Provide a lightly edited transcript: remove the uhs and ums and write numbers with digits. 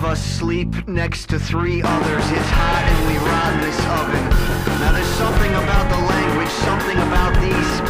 of us sleep next to three others. It's hot and we rot in this oven. Now there's something about the language, something about these